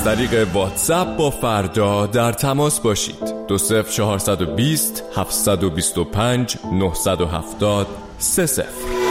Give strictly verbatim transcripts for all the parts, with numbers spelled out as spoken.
طریق واتساپ با فردا در تماس باشید. دو صفر چهارصد و بیست هفتصد و بیست و پنج نهصد و هفتاد سه صفر.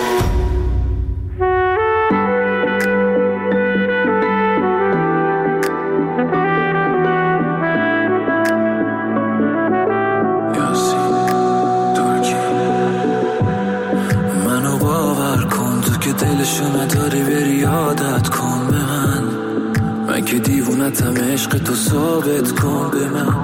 دلشو نداری بری عادت کن به من، من که دیوونتم عشق تو ثابت کن به من.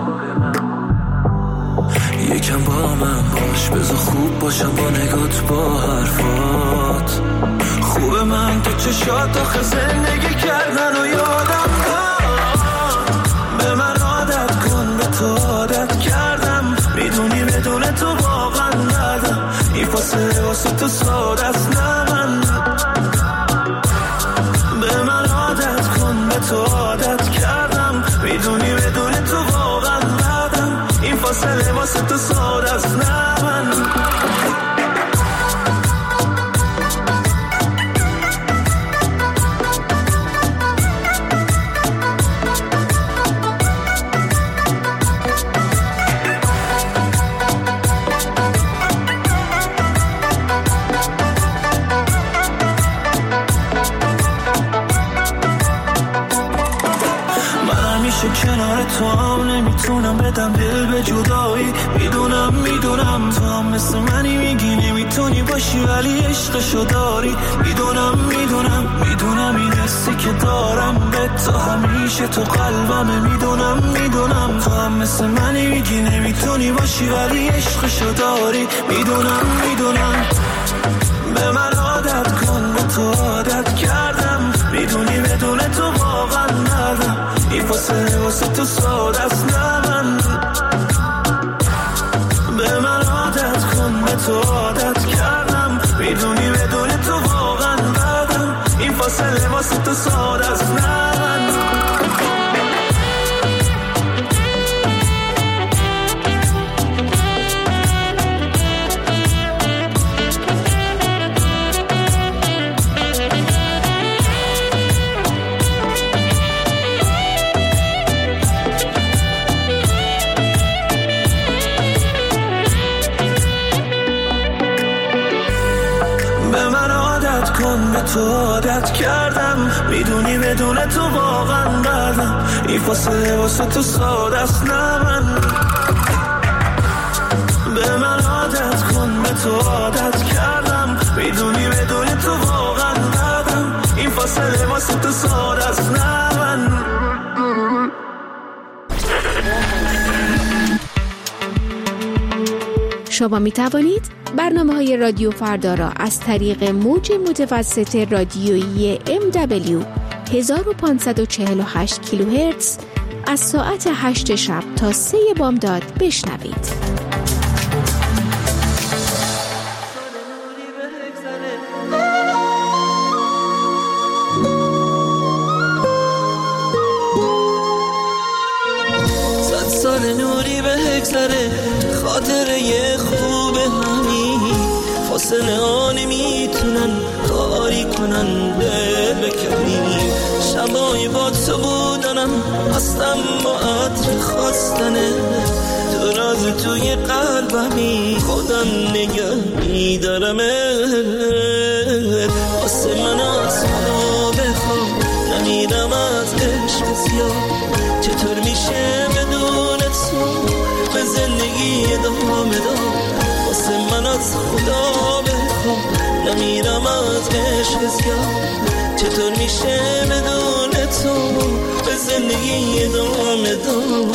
یکم با من باش بذار خوب باشم با نگات با حرفات. خوبه من تو چشات آخه زندگی کردن و یادم داد. به من عادت کن به تو عادت کردم، میدونی بدون تو واقعا ندم. این فاصله واسه تو ساده است نه من. تو عادت کردم، میدونی بدون تو واقعا ندم. این فاصله واسه تو ساده است نه من. کنار تو هم نمیتونم بدم دل به جدایی. میدونم میدونم تو هم مثل منی، میگی نمیتونی باشی ولی عشقشو داری. میدونم میدونم میدونم این حسی که دارم به تو همیشه تو قلبمه. میدونم میدونم تو هم مثل منی، میگی نمیتونی باشی ولی عشقشو داری. میدونم میدونم به من عادت کن به تو عادت کردم، میدونی بدون تو واقعا ندم. این فاصله واسه تو ساده است نه من. به من عادت کن به تو عادت کردم، میدونی بدون تو واقعا ندم. این فاصله واسه تو ساده است نه من. تو عادت کردم، میدونی بدون تو واقعا ندم. این فاصله واسه تو ساده است نه من. به من عادت کن به تو عادت کردم، میدونی بدون تو واقعا ندم. این فاصله واسه تو ساده است نه من. شما می توانید برنامه های رادیو فردا را از طریق موج متوسط رادیویی ام دبلیو هزار و پانصد و چهل و هشت کیلوهرتز از ساعت هشت شب تا سه بامداد بشنوید. صد سال نوری به هگذره، خاطره یه خوبه همین. فاصله ها نمیتونن کاری کنن دل بکنیم. شبای با تو بودنم هستم با عطر خواستنه. تو راز توی قلبمی خودم نگه میدارمت. واسه من از حالا بخوام نمیدم از عشق زیاد. چطور میشه بدون تو به زندگی ادامه دار. واسه من از خدا بخوام نمیرم از عشق زیاد. چطور میشه بدون تو به زندگی ادامه دار.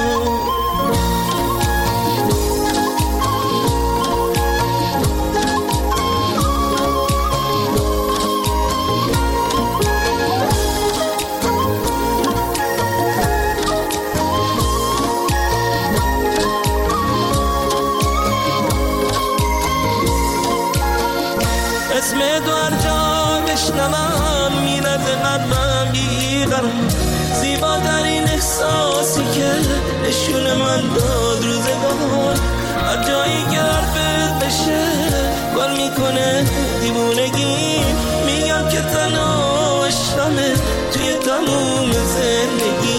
اسم دوار جا بشنوم میرد قلبم بیقرم. زیباترین احساسی که نشون من داد روزگار. هر جایی که حرفت بشه گل میکنه دیوونگی. میگم که تنها عشقمه توی تموم زندگی.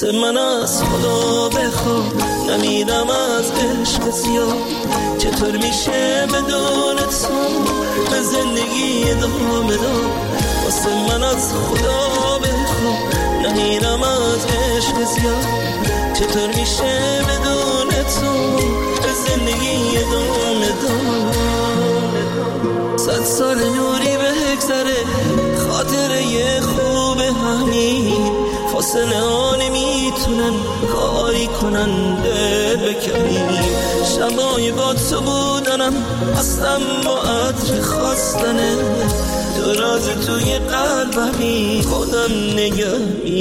واسه من از خدا بخوا نمیرم از عشق زیاد. چطور میشه بدون تو به زندگی ادامه داد؟ واسه من از خدا بخوا نمیرم از عشق زیاد. چطور میشه بدون تو به زندگی ادامه داد؟ صد سال نوری بگذره خاطره خوب همین فاصله ها نمیتونن کاری کنن دل بکنیم. شبای با تو بودنم اصلا با عطر خواستنه تو راز توی قلبمی خودم نگه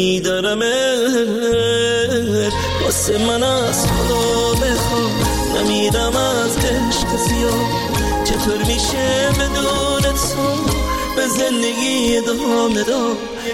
میدارمش. واسه من از خدا بخوا نمیرم از عشق زیاد. چطور میشه بدون تو به زندگی ادامه داد؟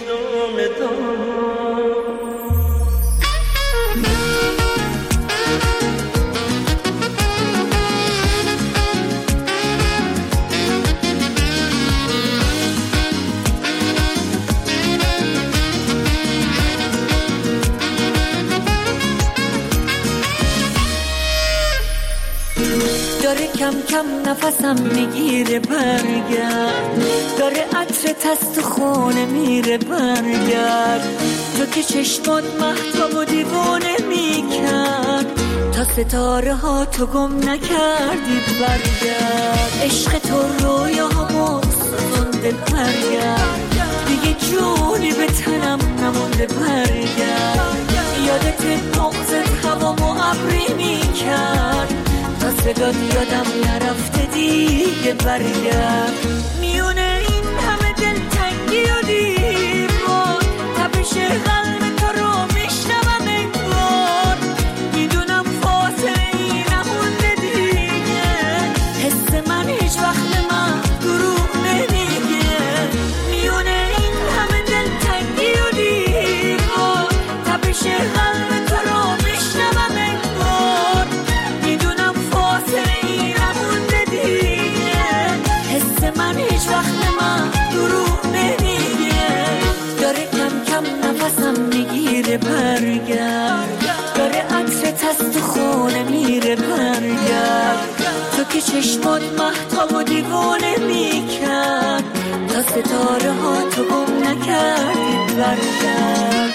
داره کم کم نفسم میگیره برگرد، داره عطر تست خونه میره برگرد. تو که چشمات مهتاب و دیوانه میکرد تا ستاره ها تو گم نکردی برگرد. عشق تو رویامو سوزونده برگرد، دیگه جونی به تنم نمونده برگرد. یادت بغضت هوامو ابری میکرد تا صدات یادم نرفته دیگه برگرد. میونه این همه دلتنگی و دیوار تپش قلب تو رو میشنوم انگار. میدونم فاصله ای نمونده دیگه، حس من هیچ وقت من دروغ نمیگه. میونه این همه دلتنگی و دیوار تپش قلب تو رو میشنوم انگار. میدونم فاصله ای نمونده دیگه، حس من هیچ وقت من دروغ نمیگه. داره کم کم نفسم میگیره برگرد، داره عطر تست خونه میره برگرد. تو که چشمات مهتاب و دیوانه میکرد تا ستاره ها تو گم نکردی برگرد.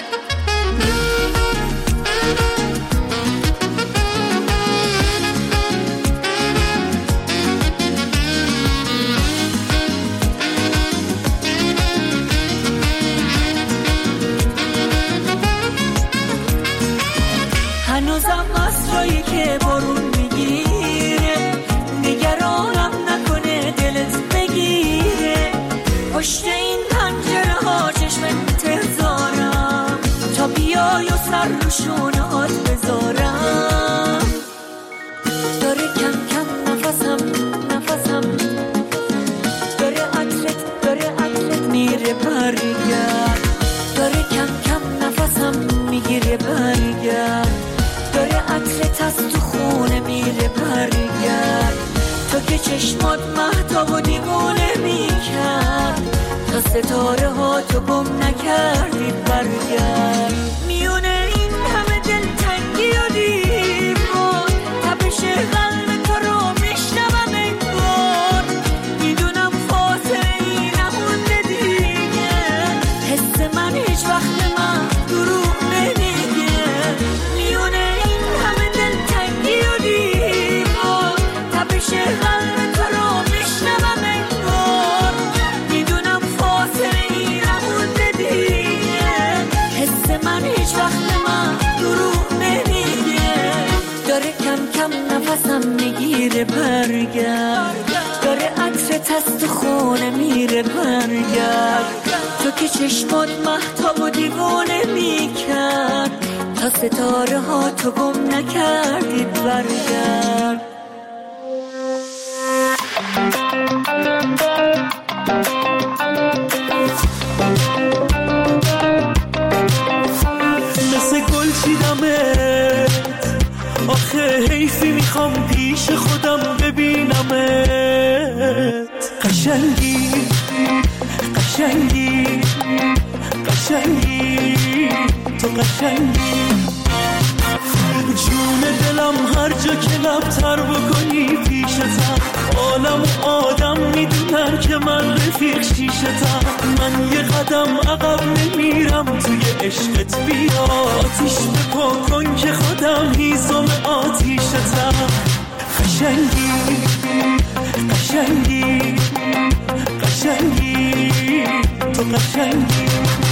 هنوزم اسرایی که بارون میگیره نگرانم نکنه دلت بگیره. پشت این پنجره ها چشم انتظارم تا بیای و سر رو شونهات بذارم. داره کم کم نفسم نفسم داره عطرت داره عطرت میره برگرد. داره کم کم نفسم میگیره برگرد، داره عطر تست تو خونه میره برگرد. تو که چشمات مهتاب و دیوانه میکرد تا ستاره ها تو گم نکردی برگرد. میونه این همه دلتنگی و دیوار تپش قلب تو رو میشنوم انگار. میدونم فاصله ای نمونده دیگه، حس من هیچ وقت من دروغ نمیگه. میونه این همه دلتنگی و دیوار تپش قلب تو رو میشنوم انگار. میدونم فاصله ای نمونده دیگه، حس من هیچ وقت من دروغ نمیگه. داره کم کم نفسم میگیره برگرد، داره عطر تست خونه میره برگرد. تو که چشمات مهتاب و دیوانه میکرد تا ستاره ها تو گم نکردی برگرد. مثل گل چیدمت آخه حیفی میخوام پیش خودم ببینمت. قشنگی قشنگی قشنگی تو قشنگی. جون دلم هر جا که لبتر بکنی پیشتم، عالم و آدم میدونن که من رفیق شیشتم. من یه قدم عقب نمیرم توی عشقت، بیا آتیش بپا کن که خودم هیزم آتیشتم. قشنگی قشنگی قشنگی تو قشنگی.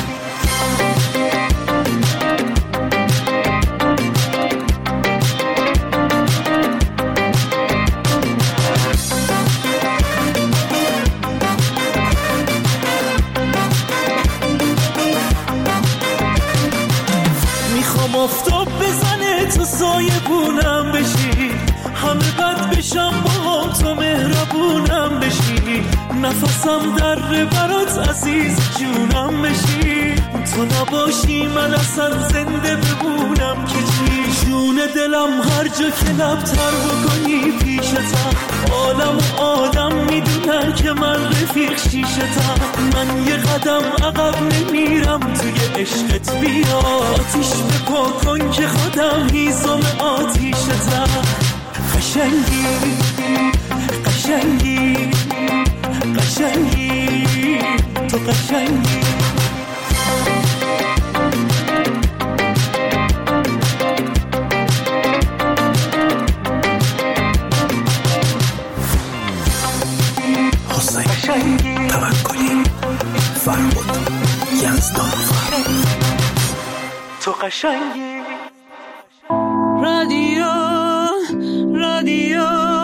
میخوام آفتاب بزنه تو سایه بونم بشی، همه بد بشم با تو مهربونم بشی. نفسم در برات عزیز جونم بشی، تو نباشی من اصلا زنده بمونم که چی. جون دلم هر جا که لبتر بکنی پیشتم، عالم و آدم میدونن که من رفیق شیشتم. من یه قدم عقب نمیرم توی عشقت، بیا آتیش بپا کن که خودم هیزم آتیشتم. قشنگی قشنگی قشنگی تو قشنگی. حسین توکلی فرمود یزدان تو قشنگی. رادیو رادیو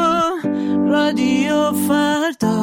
رادیو فردا.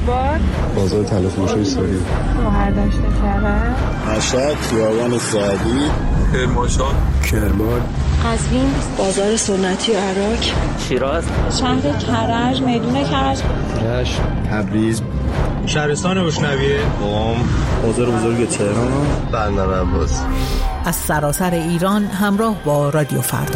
آباد، بازار تلفروشی سوری، شهرداشت کرد، مشهد، خیابان سعدی، کرمانشاه، کرمان، قزوین، بازار سنتی عراق، شیراز، شهر کرج، میدون کرج، رشت، تبریز، شهرستان بشنویه، قم، بازار بزرگ تهران، بندر عباس. از سراسر ایران همراه با رادیو فردا.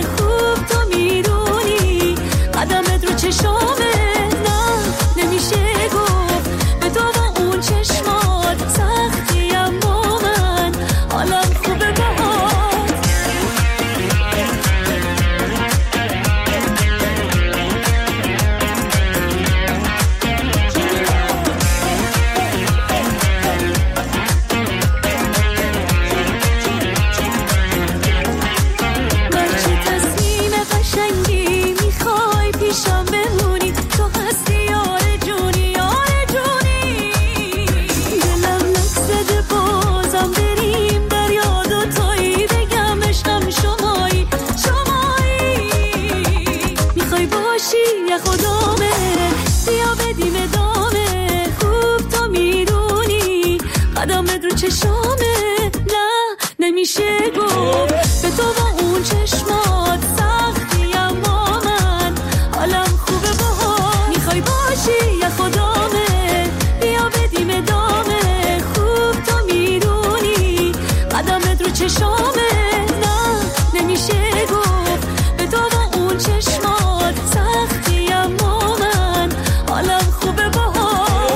نمیشه چشامه، نه نمیشه گفت به تو با اون چشمات سختی، اما من حالم خوبه باها. میخوای باشی یا خدامه، بیا بدیم ادامه، خوب تو میدونی قدمت رو چشامه، نه نمیشه گفت به تو با اون چشمات سختی، اما من حالم خوبه باها.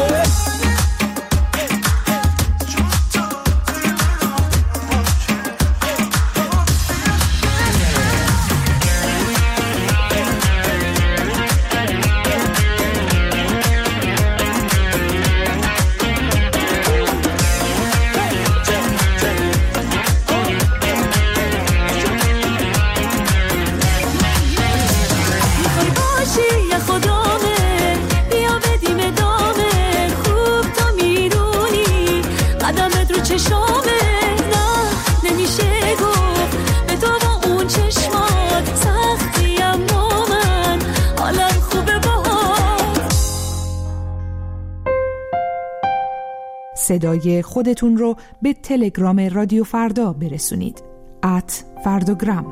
صدای خودتون رو به تلگرام رادیو فردا برسونید. ات فردوگرام.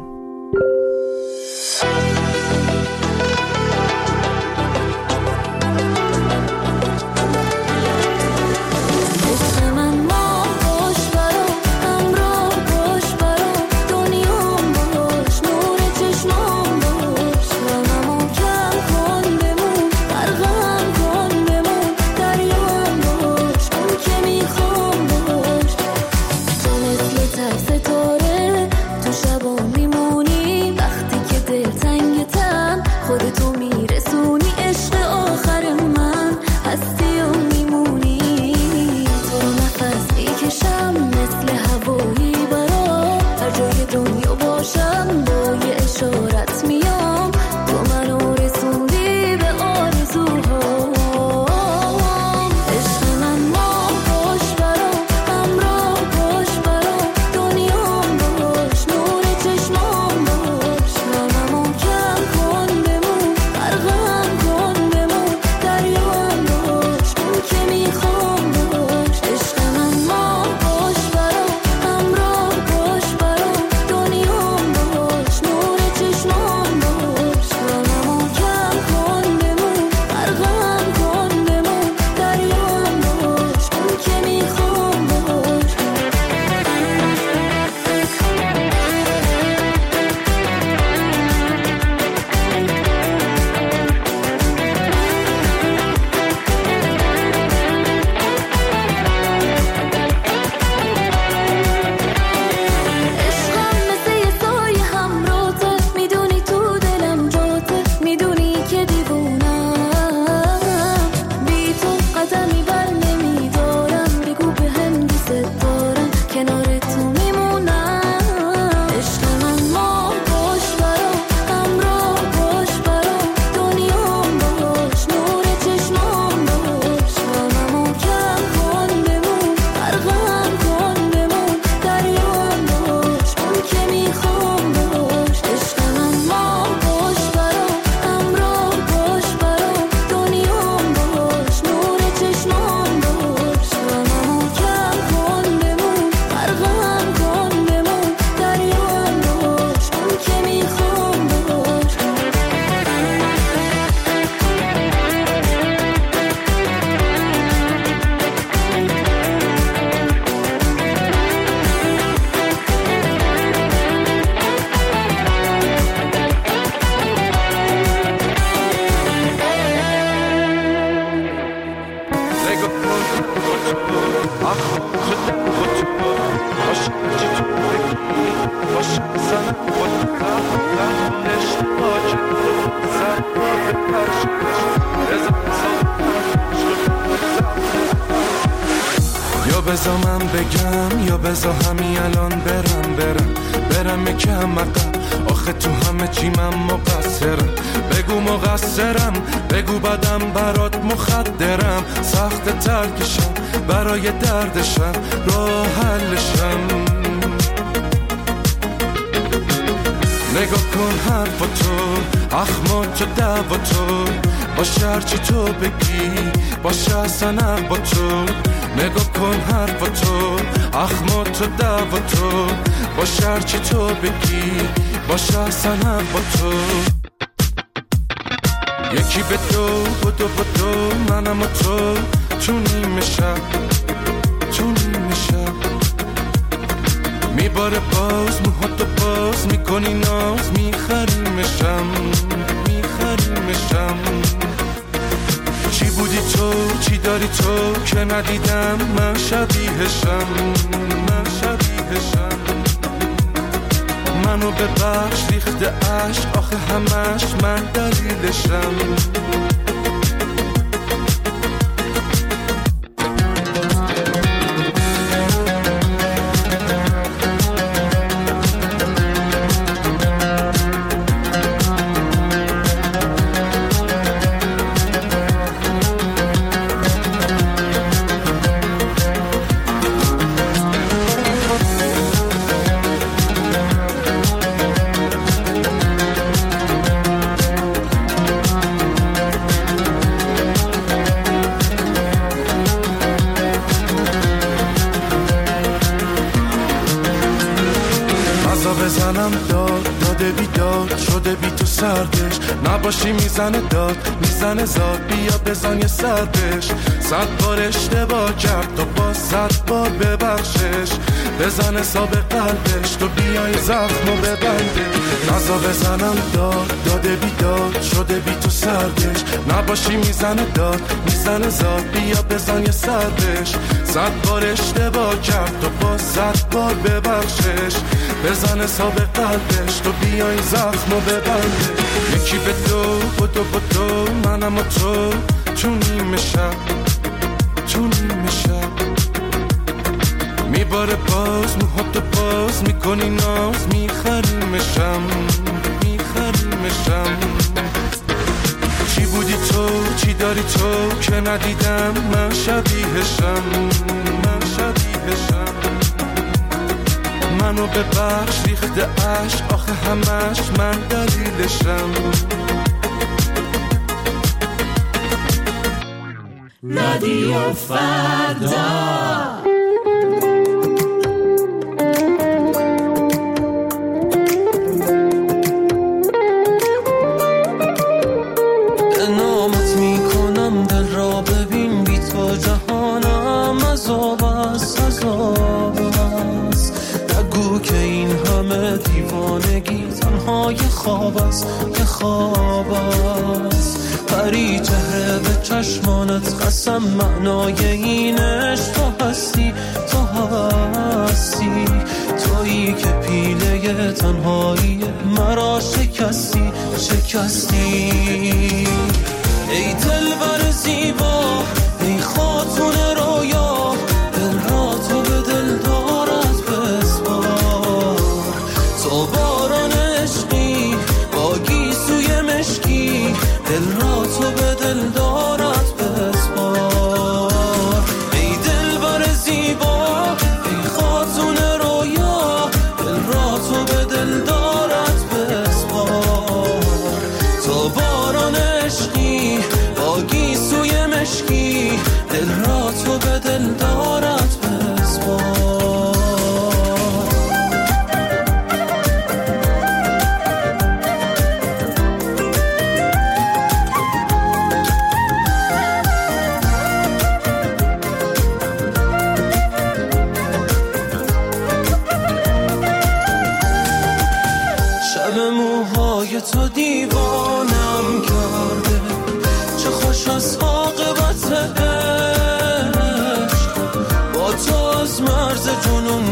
یا بذار من بگم یا بذار همین الان برم برم برم یکم عقب، آخه تو همه چی من مقصرم. بگو مقصرم، بگو بدم برات مخدرم، سخت ترکشم برای دردشم راه حلشم. نگاه کن حرفاتو، اخماتو دعواتو، باشه هرچی تو بگی باشه اصلا با تو. نگاه کن حرفا تو، اخمات و دعوا تو، باش هرچی تو بگی باشه اصلا با تو. یکی به دو بدو بدو منم و تو تو نیمه شب، تو نیمه شب میباره باز موهاتو باز میکنی ناز، میخریمشم میخریمشم. چی بودی تو چی داری تو که ندیدم من شبیهشم، من شبیهشم. منو ببخش ریخته عشق آخه همش من دلیلشم. بزنم داد داده بیداد شده بی تو سردش، نباشی میزنه داد میزنه زاد، بیا بزن یه سردش. صد بار اشتباه کرد تو با صد بار ببخشش، بزن حساب قلبش تو بیای زخمو ببنده. نزا بزنم داد داده بیداد شده بی تو سردش، نباشی میزنه داد میزنه زاد، بیا بزن یه سردش. صد بار اشتباه کرد تو با صد بار ببخشش، بزن حساب قلبش تو بیای زخمو ببنده. یکی به دو بدو بدو منم و تو تو نیمه شب، تو نیمه شب میباره باز موهاتو باز میکنی ناز، میخریمشم میخریمشم. چی بودی تو چی داری تو که ندیدم من شبیهشم، من شبیهشم. منو ببخش ریخته عشق آخه همش من دلیلشم. رادیو فردا نامت میکنم دل را ببین بی تو جهانم عذاب است عذاب است. نگو که این همه دیوانگی تنها یه خواب است یه خواب است. پری چهره به چشمانت قسم معنای اینش تو هستی تو هستی. تویی که پیله تنهایی مرا شکستی شکستی. ای دلبر زیبا ای خاتون رویا، دل را تو به دل دارد بسپار. تو باران عشقی با گیسوی مشکی، دل را تو به دل دارد بسپار. ای دلبر زیبا ای خاتون رویا، دل را تو به دل دارد بسپار. تو باران عشقی با گیسوی مشکی، دل را تو به دل دارد بسپار. شب موهای تو دیوانم کرده، چه خوش از عاقبت عشق. با تو از مرز جنون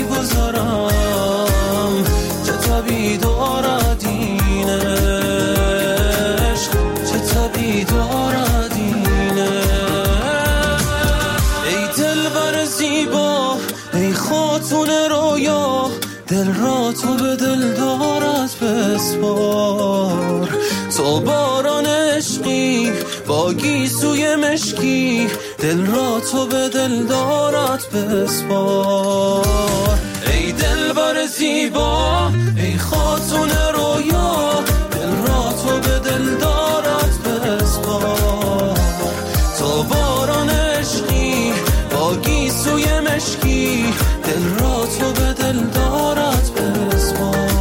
میگذرم، چه طبیع دارد این عشق، چه طبیع دارد این عشق. ای دلبر زیبا ای خاتون رویا، دل را تو به دل دارد بسپار. تو باران عشقی با گیسوی مشکی، دل را تو به دل دارد بسپار. ای دلبر زیبا ای خاتون رویا، دل را تو به دل دارد بسپار. تو باران عشقی با دل را تو به دل دارد بسپار.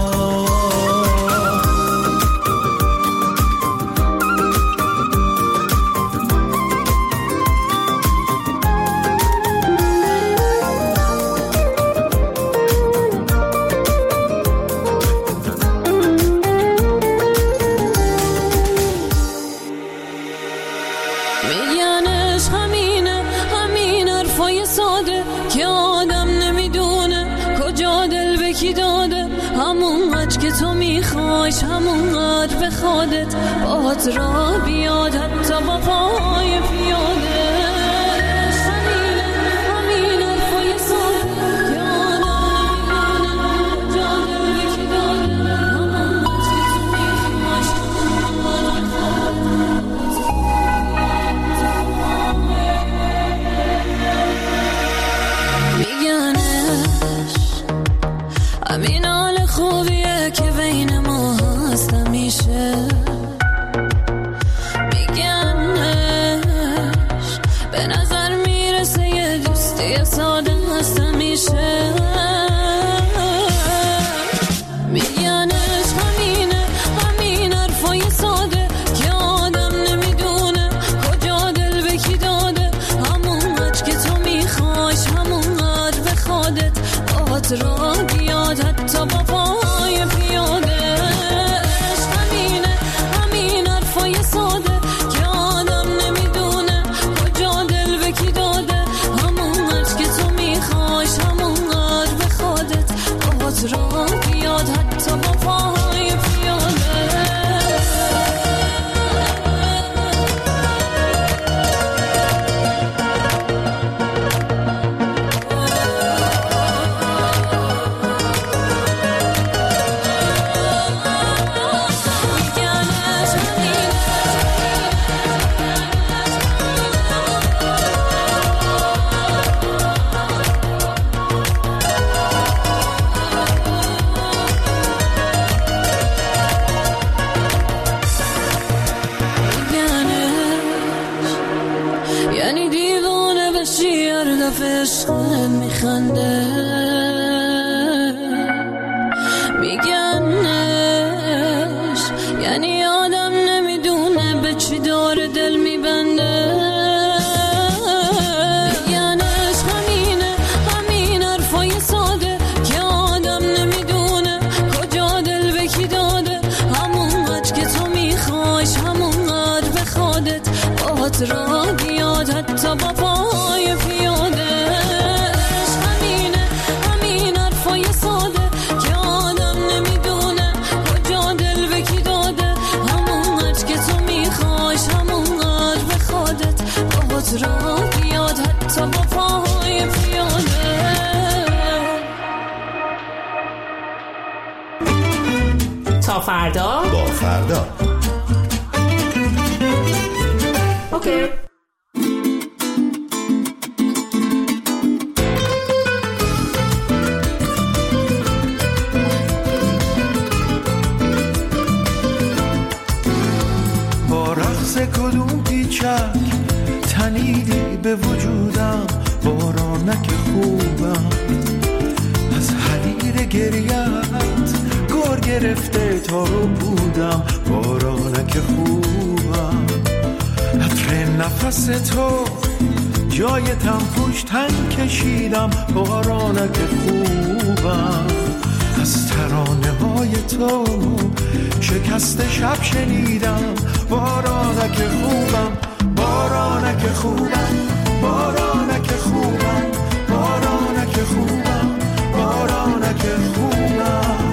همونقدر به خودت باهات را بیاد حتی با پای پیاده. همینه همین حرفای ساده که آدم نمیدونه جا دل به کی داده. همونقدر که تو میخواش میگنش همین حال خوبیه که بین ما هست همیشه. میگنش به نظر میرسه یه دوستی ساده هست همیشه. میگنش همینه همین حرفای ساده که آدم نمیدونه کجا دل به کی داده. همونقدر که تو میخواش همونقدر به خودت باهات را بیاد حتی با پای پیاده. را بیاد حتی با پای پیاده. یعنی دیوانه بشی هر دفعه عشقت میخنده. میگنش یعنی آدم نمیدونه به چی داره دل میبنده. میگنش همینه همین حرفای ساده که آدم نمیدونه کجا دل به کی داده. همونقدر که تو میخواش همونقدر به خودت باهات را بیاد حتی با پای پیاده. همینه همین حرفای ساده که آدم نمیدونه کجا دل به کی داده. همونقدر که تو میخواش همونقدر به خودت باهات را بیاد حتی با پای پیاده. تا فردا با فردا. اوکی. با رقص کدوم پیچک تنیدی به وجودم. بارانک خوبم از حریر گریت گور گرفته تا رو بودم. بارانک خوبم عطر نفس تو جای تنفوش تن کشیدم. بارانک خوبم از ترانه های تو شکست شب شنیدم. بارانک خوبم بارانک خوبم بارانک خوبم بارانک خوبم بارانک خوبم.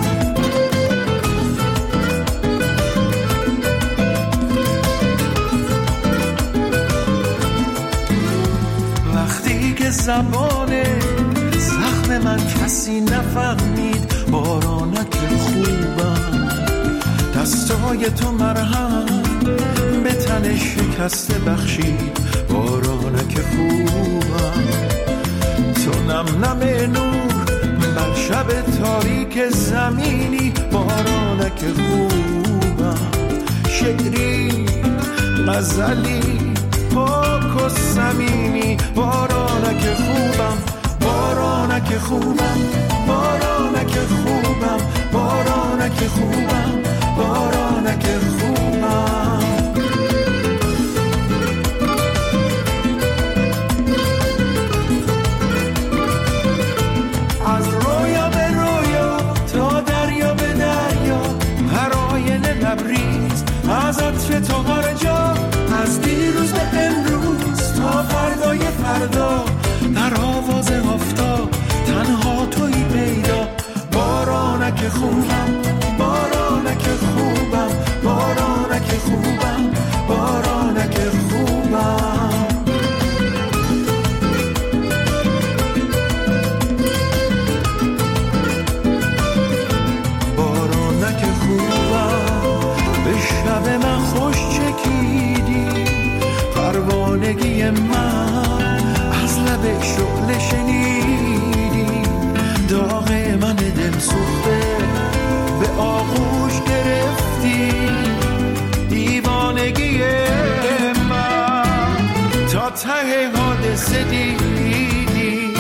وقتی که زبان زخم من کسی نفهمید. بارانک خوبم دستای تو مرهم به تن شکسته بخشید. بارانک خوبم تو نم نم نور بر شب تاریک زمینی. بارانک خوبم شعری غزلی پاک و صمیمی. بارانک خوبم بارانک خوبم، بارانک خوبم، بارانک خوبم، بارانک خوبم. از رویا به رویا تا دریا به دریا، هر آینه لبریز از عطر تو هر جا، از دیروز به امروز تا فردای فردا، در آواز آفتاب تنها تویی پیدا. بارانک خوبم، بارانک خوبم، بارانک خوبم، بارانک خوبم. بارانک خوبم، به شب من خوش چکیدی، پروانگی من از لب شعله شنیدی، داغ من دل سوخته به آغوش گرفتی، دیوانگی من تا ته حادثه دیدی.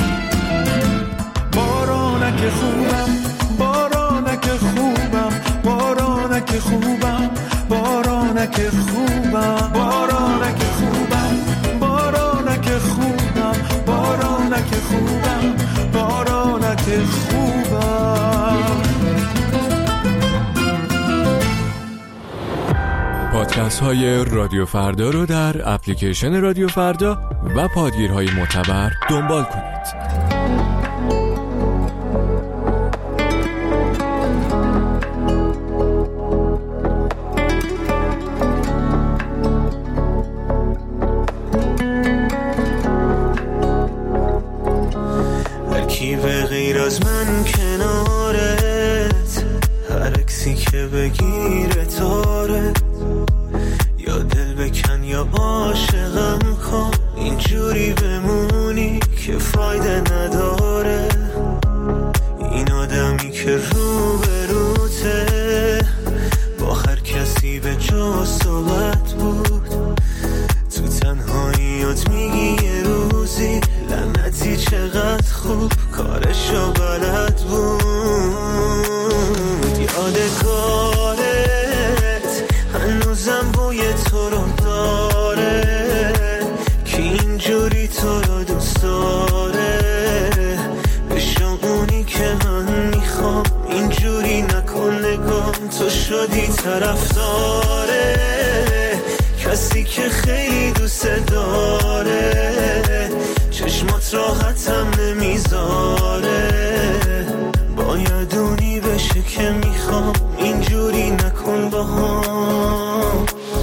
بارانک خوبم، بارانک خوبم، بارانک خوبم، بارانک خوبم، بارانک خوبم، بارانک خوبم، بارانک خوبم، بارانک خوبم. پادکست های رادیو فردا رو در اپلیکیشن رادیو فردا و پادگیرهای معتبر دنبال کنید. به غیر از من کنارت، هر اکسی که بگیره تارت، یا دل بکن یا عاشقم کن، اینجوری بمونی که فایده نداره. این آدمی که رو به روته با هر کسی به جا صحبت بود، تو تنهاییات میگی یه روزی لعنتی چقدر خوب کارشو بلد بود. یادگارت هنوزم بوی تو رو داره، که اینجوری تو رو دوست داره. بشو اونی که من میخوام، اینجوری نکن نگام، تو شدی طرفداره کسی که خیلی دوست داره، چشمات راحتم نمیذاره. باید اونی بشه که میخوام، اینجوری نکن با هم.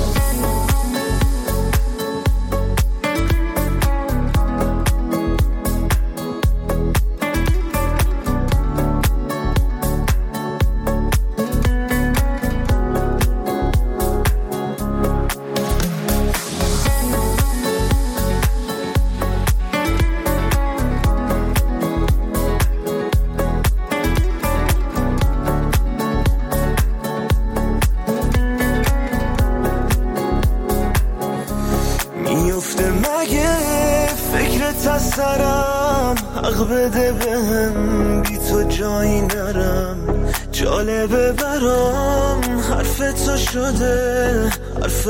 حق بده بهم، بی تو جایی نرم. جالبه برام حرف تو شده حرف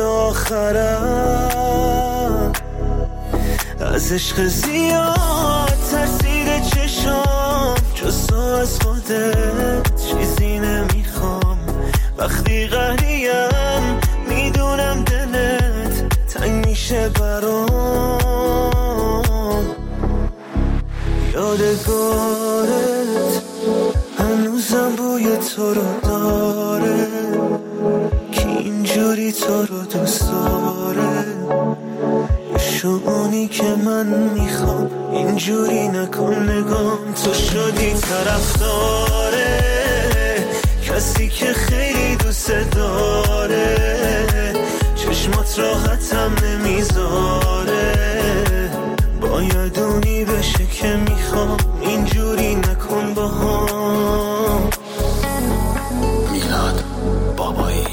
آخرم. از عشق زیاد ترسیده چشام، جز تو از خودت چیزی نمیخوام. وقتی قهریم میدونم دلت تنگ میشه برام. یادگارت هنوزم بوی تو رو داره، که اینجوری تو رو دوست داره. شونی که من میخوام، اینجوری نکن نگام، تو شدی طرفداره کسی که خیلی دوست داره. چشمات راحتم نمیذاره، باید اونی بشه که میخوام، اینجوری نکن با هم. میلاد بابایی.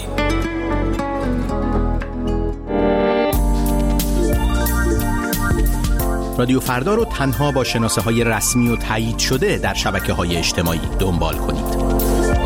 رادیو فردا رو تنها با شناسه های رسمی و تایید شده در شبکه های اجتماعی دنبال کنید.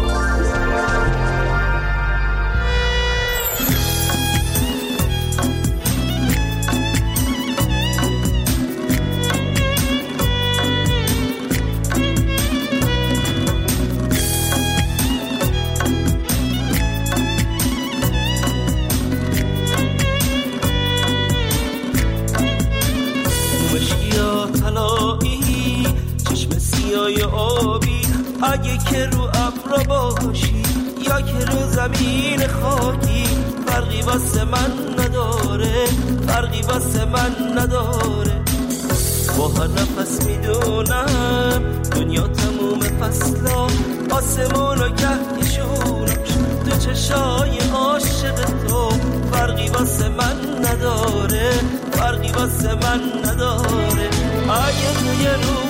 اگه که رو ابر باشی یا که رو زمین خاکی فرقی واسه من نداره، فرقی واسه من نداره. با هر نفس میدونم دنیا تموم فصلا، آسمون و کهکشونش تو چشای عاشق تو فرقی واسه من نداره، فرقی واسه من نداره. اگه تو یه رو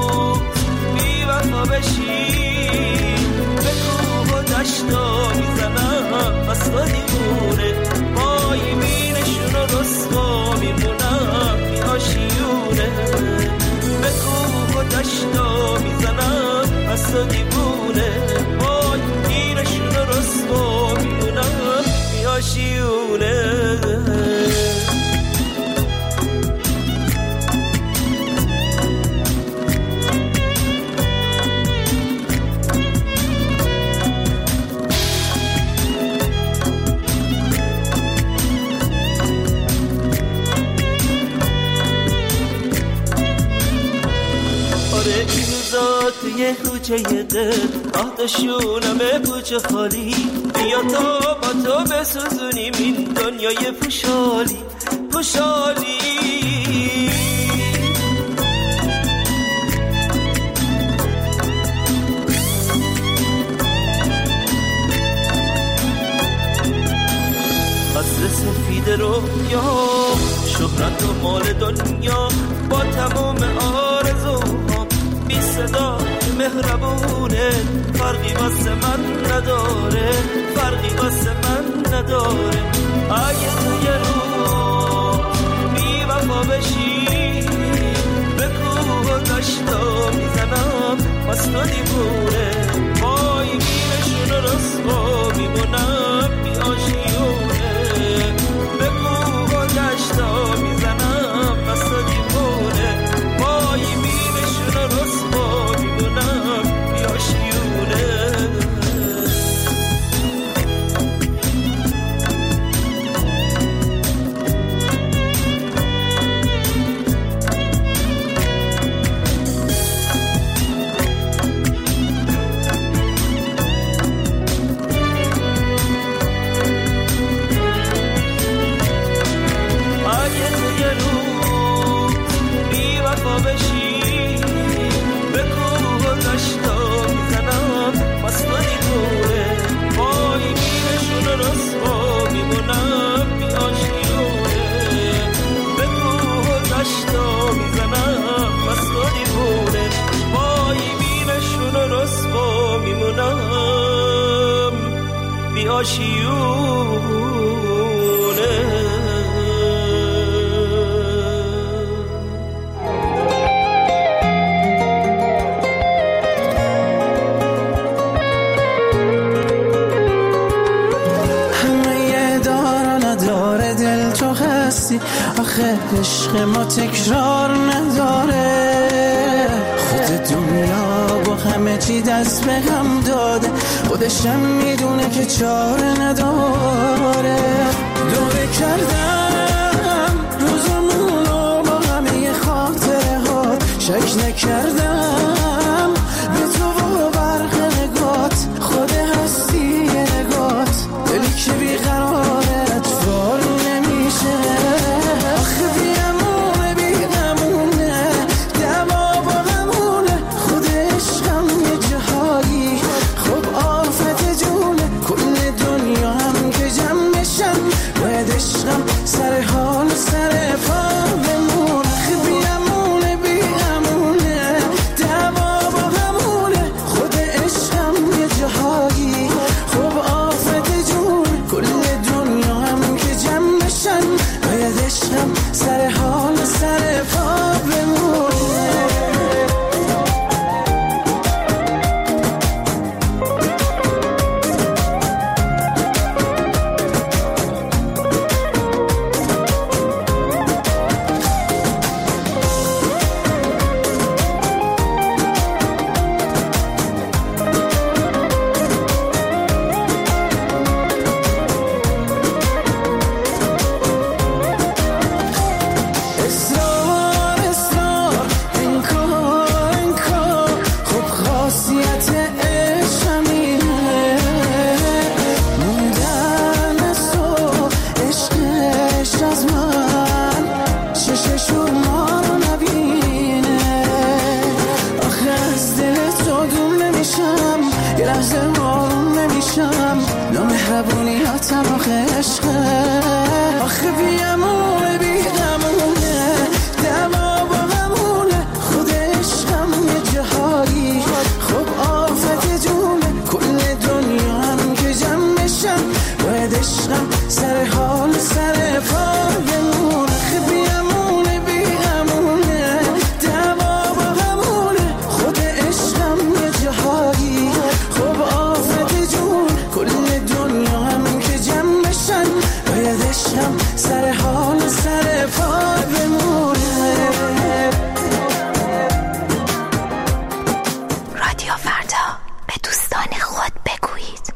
وفا بشی به کوه و دشتا میزنم بس تو دیوونه، پای بینشون و رسوا میمونم بی آشیونه. به کوه و دشتا میزنم بس تو دیوونه، پای بینشون و رسوا میمونم بی آشیونه. توی کوچه دل آتشونمه بوچه خالی، بیا تا با تو بسوزونیم این دنیای پوشالی پوشالی. قصر سفید رویا شهرت و مال دنیا با تمام آرزوها بی صدا مهربونه، فرقی واسه من نداره، فرقی واسه من نداره. اگه تو یه رو بی وفا بشی به کوه و دشتا میزنم بس تو دیوونه، پای بینشون و رسوا میمونم بی آشیونه. به کوه و دشتا میزنم بس تو دیوونه، پای بینشون و رسوا میمونم بی آشیونه. آخه عشق ما تکرار نداره، خود دنیا با همه چی دست به هم داده، خودشم میدونه که چاره نداره. دوره کردم روزمونو با همه خاطره ها، شک نکردم به تو و برق نگات، خود هستی نگات، دلی که بیقرارت فال نمیشه. سر حال سر پا بمون، خبی امونه بی امونه، مهربونیاتم آخه عشقه، آخه بیامونه بیغمونه، دما با همونه، خود عشقم یه جهایی خب آفت جونه، کل دنیا هم که جمع بشن باید عشقم سر حال سر پایمونه، آخه بیامونه بیغمونه، دما با همونه، خود عشقم یه جهایی خب آفت جونه، کل دنیا هم که جمع بشن باید عشقم سر حال سر پای بمونه. رادیو فردا، به دوستان خود بگویید.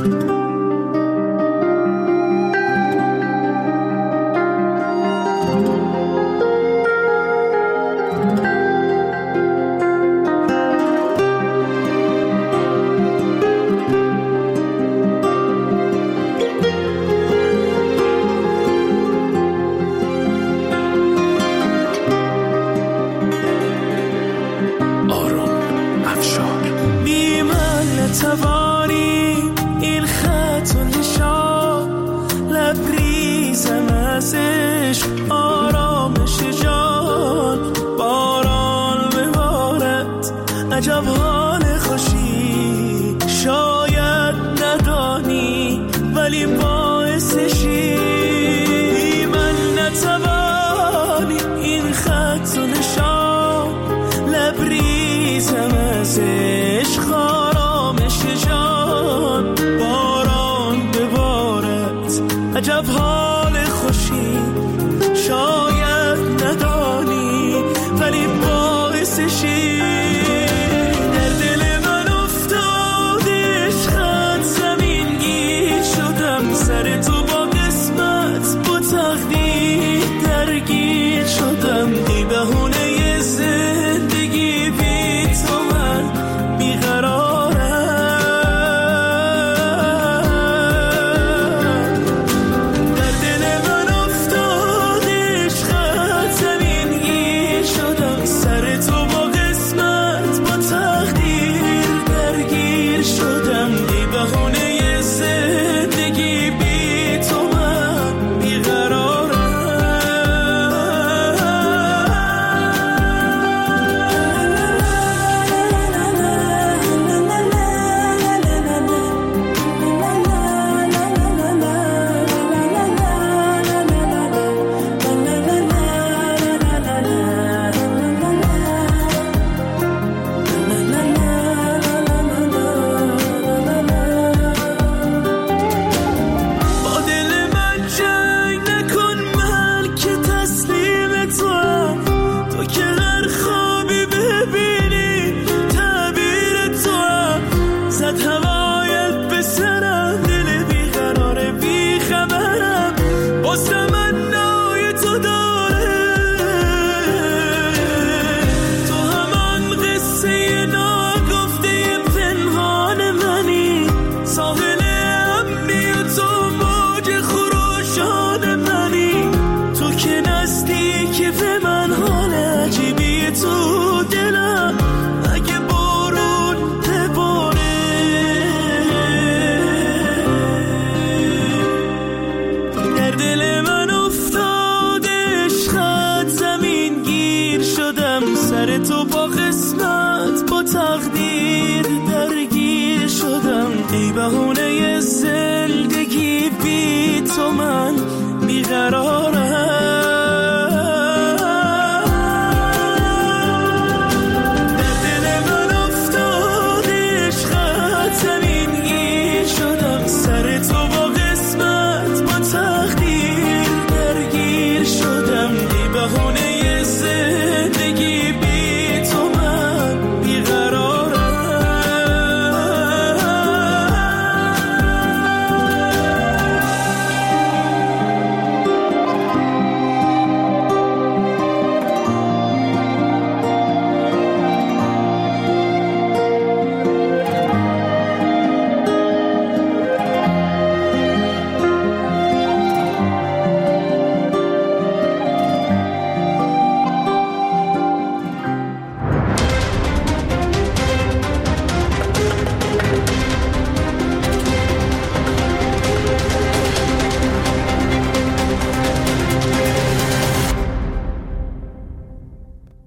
توانی این خط و نشان لبریزم ازش آرامش جان، باران ببارد عجب حال خوشی، شاید ندانی ولی باعثشی، من نتوانی این خط و نشان لبریزم ازش جان، باران ببارد عجب حال خوشی، شاید ندانی ولی باعثشی، در دل من افتاد عشقت زمین گیر شدم، سر تو با قسمت با تقدیر درگیر شدم، ای بهونه زندگی بی تو من بیقرار، تو با قسمت با تقدیر درگیر شدم، ای بهونه زندگی بی تو من بیقرارم.